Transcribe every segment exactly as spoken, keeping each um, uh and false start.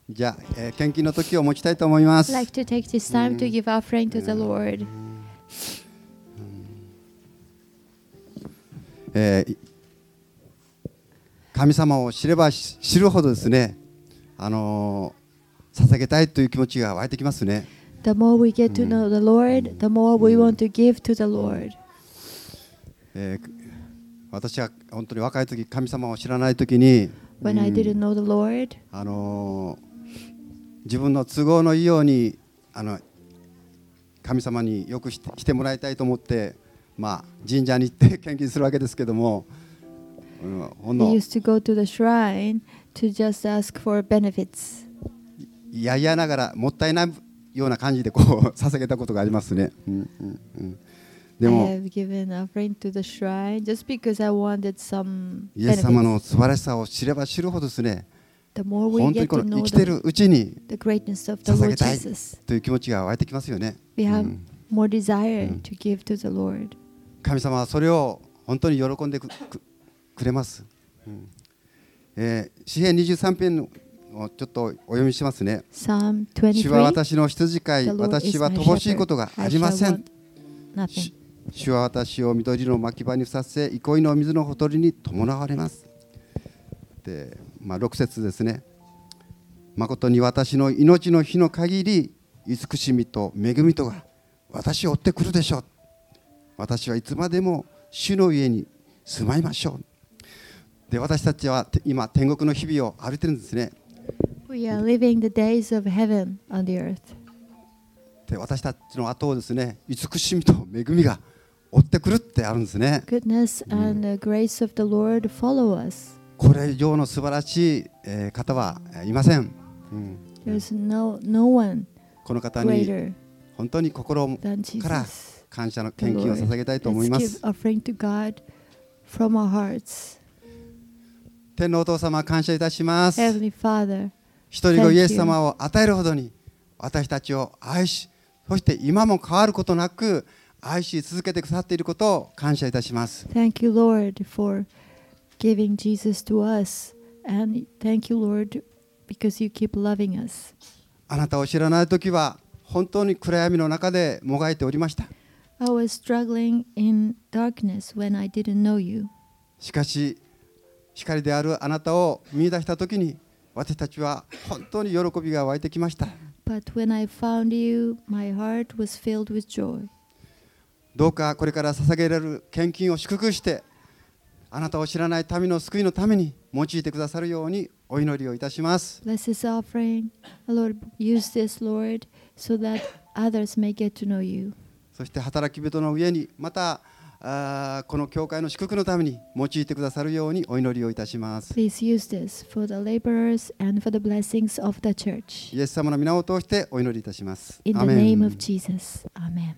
じゃあ、えー、献金の時を持ちたいと思います。 I'd like to take this time to give offering to the Lord. えー、神様を知れば知るほどですね、あのー、捧げたいという気持ちが湧いてきますね。 The more we get to know the Lord, the more we want to give to the Lord. えー、私は本当に若い時、神様を知らない時に、 When I didn't know the Lord, あのー、自分の都合のいいようにあの神様によくして来てもらいたいと思って、まあ、神社に行って献金するわけですけども、うん、ほんの I used to go to the shrine to just ask for benefits. いやいやながらもったいないような感じでこう捧げたことがありますね。うんうんうん、でも I have given offering to the shrine just because I wanted some イエス様 benefits. の素晴らしさを知れば知るほどですね、 The more we 本当に get こ to の know 生きて the, るうちに the greatness of the 捧 Lord げたい Jesus, という気持ちが湧いてきますよね。 we う have ん、 more desire うん to give to the Lord. 神様はそれを本当に喜んで く, く, くれます。うん、えー、詩編にじゅうさん編をちょっとお読みしますね。 Psalm 主は twenty-three, 私の羊飼い、 The Lord 私 is は my 乏しい shepherd, ことがあ I りま shall せん。 want nothing. 主は私を緑の牧場にふさせ、憩いの水のほとりに伴われます。で、まあ、ろく節ですね。誠に私の命の日の限り、慈しみと恵みとが私を追ってくるでしょう。私はいつまでも主の家に住まいましょう。で、私たちは今天国の日々を歩いてるんですね。 We are living the days of heaven on the earth. で、私たちの後をですね、慈しみと恵みが追ってくるってあるんですね。 Goodness and the grace of the Lord follow us. これ以上の素晴らしい、えー、方はいません。うん、 There's no, no one この方に greater 本当に心 than から Jesus. 感謝の The 献金を Lord. 捧げたいと思い Let's ま give す。 offering to God from our hearts. 天のお父様、感謝いたします。 Heavenly Father, 一人子イエス様を与えるほどに私たちを愛し、そして今も変わることなく愛し続けてくださっていることを感謝いたします。 thank you, Lord, for giving Jesus to us. And thank you, Lord, because you keep loving us. あなたを知らないときは本当に暗闇の中でもがいておりました。 I was struggling in darkness when I didn't know you. しかし光であるあなたを見出したときに私たちは本当に喜びが湧いてきました。 But when I found you, my heart was filled with joy. どうかこれから捧げられる献金を祝福してあなたを知らない民の救いのために用いてくださるようにお祈りをいたします。 Bless this offering. Lord, use this, Lord, so that others may get to know you. そして働き人の上にまたあこの教会の祝福のために用いてくださるようにお祈りをいたします。 Please use this for the laborers and for the blessings of the church. イエス様の皆を通してお祈りいたします。 In the アーメン。 name of Jesus. Amen.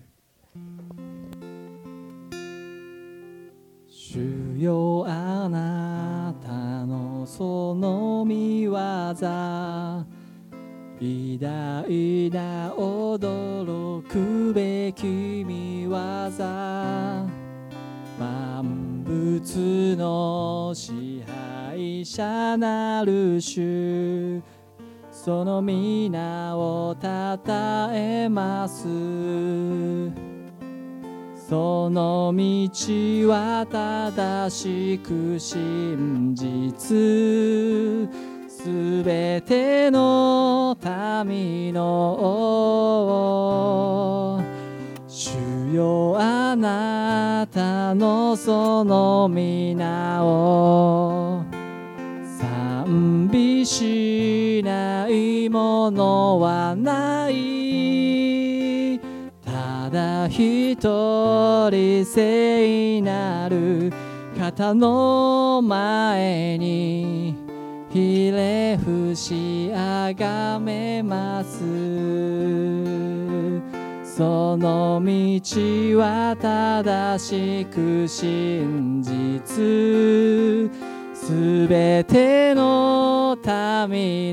主よあなたのその御業偉大な驚くべき御業万物の支配者なる主その皆をたたえますその道は正しく真実すべての民の王主よあなたのその皆を賛美しないものはないただ一人聖なる方の前にひれ伏しあがめますその道は正しく真実すべての民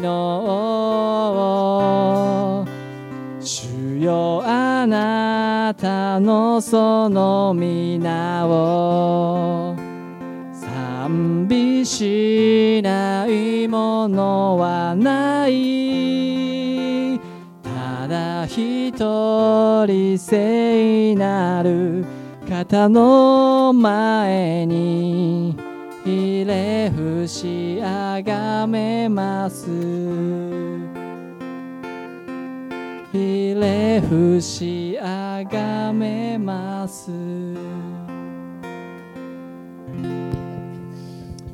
の王主よあなたのその皆を賛美しないしものはない。ただ一人聖なる方の前にひれ伏しあがめます。ひれ伏しあがめます。